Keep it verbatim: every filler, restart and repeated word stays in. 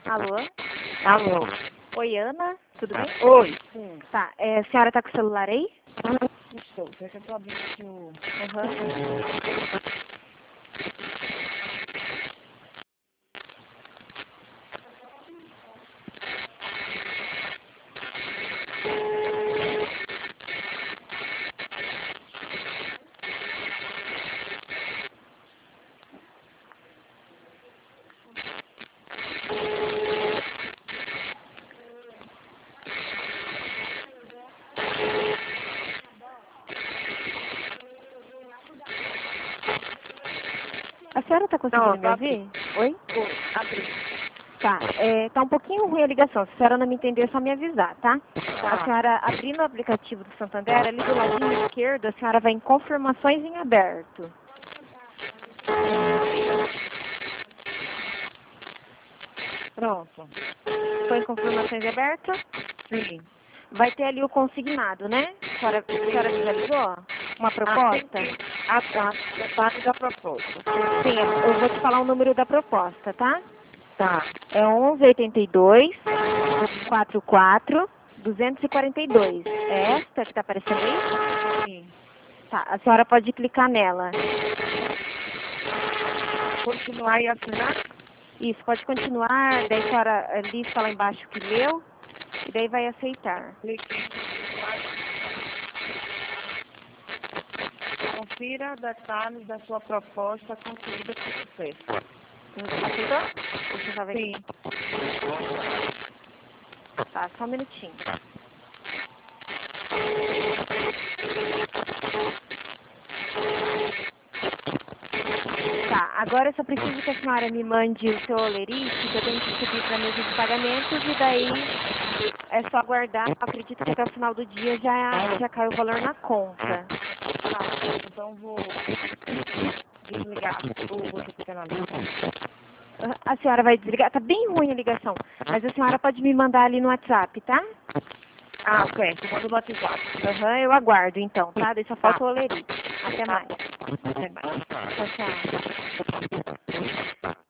Alô? Alô? Oi, Ana? Tudo bem? Oi? Sim. Tá, é, a senhora tá com o celular aí? Estou. Deixa eu só abrir aqui o... Aham. A senhora tá conseguindo Não, me tá ouvir? Oi? Oi, abri. Tá, é, tá um pouquinho ruim a ligação. Se a senhora não me entender, é só me avisar, tá? A Tá. senhora abrindo o aplicativo do Santander, ali do ladinho esquerdo, a senhora vai em confirmações em aberto. Pronto. Foi em confirmações em aberto? Sim. Vai ter ali o consignado, né? A senhora, a senhora visualizou? Uma Ah, tem proposta? que... Ah, tá. Detalhe da proposta. Sim, eu vou te falar o número da proposta, tá? Tá. É onze oitenta e dois, quarenta e quatro, duzentos e quarenta e dois. É esta que está aparecendo aí? Sim. Tá, a senhora pode clicar nela. Continuar e assinar? Isso, pode continuar, daí a senhora eh, lista lá embaixo que leu, e daí vai aceitar. Clique em continuar. Confira detalhes da sua proposta concluída com sucesso. Aceitou? Deixa eu só ver aqui. Sim. Tá, só um minutinho. Tá, agora eu só preciso que a senhora me mande o seu olerite, que eu tenho que subir para a mesa de pagamentos, e daí é só aguardar. Acredito que até o final do dia já, já cai o valor na conta. Tá. Então vou desligar o você fica na lista. A senhora vai desligar? Tá bem ruim a ligação, mas a senhora pode me mandar ali no WhatsApp, tá? Ah, certo. Manda no WhatsApp. Aham, eu aguardo então, tá? Daí só Tá. falta o olerite. Até Tá mais. bom. Até mais. Tchau, tchau.